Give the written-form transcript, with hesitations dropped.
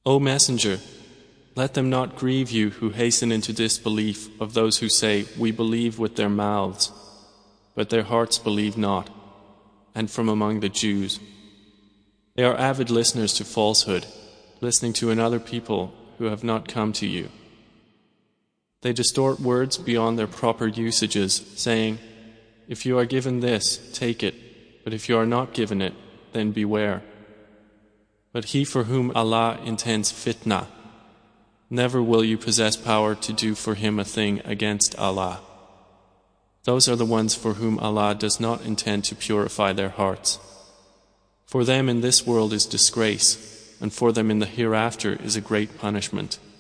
O Messenger, let them not grieve you who hasten into disbelief of those who say, "We believe" with their mouths, but their hearts believe not, and from among the Jews. They are avid listeners to falsehood, listening to another people who have not come to you. They distort words beyond their proper usages, saying, "If you are given this, take it, but if you are not given it, then beware." But he for whom Allah intends fitna, never will you possess power to do for him a thing against Allah. Those are the ones for whom Allah does not intend to purify their hearts. For them in this world is disgrace, and for them in the hereafter is a great punishment.